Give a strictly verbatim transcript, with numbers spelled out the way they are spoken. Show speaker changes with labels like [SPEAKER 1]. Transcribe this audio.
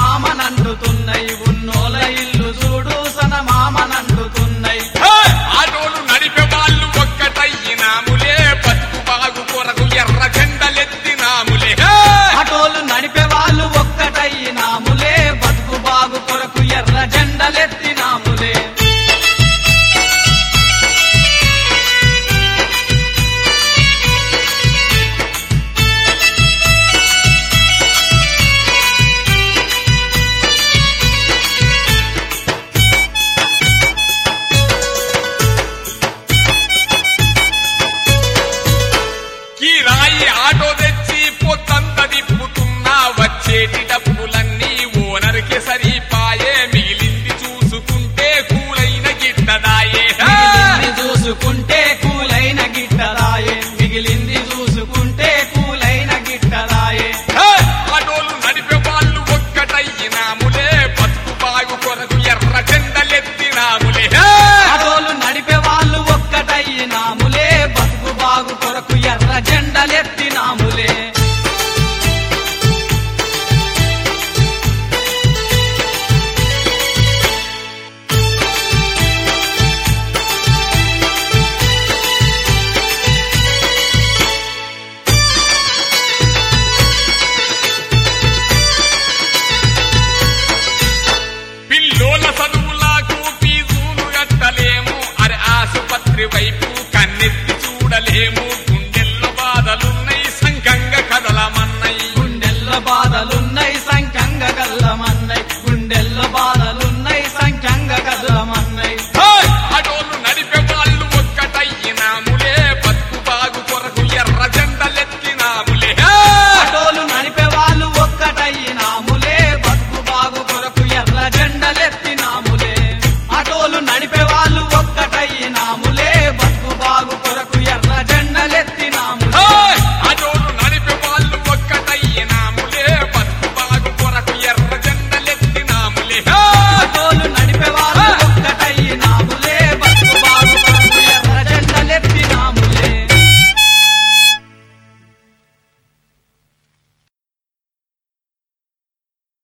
[SPEAKER 1] మామనంటుతున్నాయి ఉన్నోల ఇల్లు చూడు సన మామనంటున్నాయి
[SPEAKER 2] ఆటోలు నడిపే వాళ్ళు ఒక్కటయ్యినాములే బతుకు బాగు కొరకు ఎర్ర జెండలెత్తినాములే
[SPEAKER 1] ఆటోలు నడిపే వాళ్ళు ఒక్కటయ్యినాములే బతుకు బాగు కొరకు ఎర్ర జెండలెత్తినాములే
[SPEAKER 2] కిరాయి ఆటో తెచ్చి పొద్దంత తిప్పుతున్నా వచ్చేటి డబ్బులన్నీ ఓనర్కి సరిపాయే మిగిలింది చూసుకుంటే కూలైన గిట్టదాయే
[SPEAKER 1] మిగిలింది చూసుకుంటే కూలైన గిట్టదాయే మిగిలింది చూసుకుంటే కూలైన గిట్టదాయే
[SPEAKER 2] ఆటోలు నడిపే వాళ్ళు ఒక్కటయ్యినాములే బతుకు బాగు కొరకు ఎర్ర జెండలెత్తినాములే
[SPEAKER 1] ఆటోలు నడిపే వాళ్ళు ఒక్కటయ్యినాములే బతుకు బాగు కొరకు ఎర్ర జెండలెత్తినాములే
[SPEAKER 2] పిల్లోల చదువులకు ఫీజులు కట్టలేము అరే ఆసుపత్రి వైపు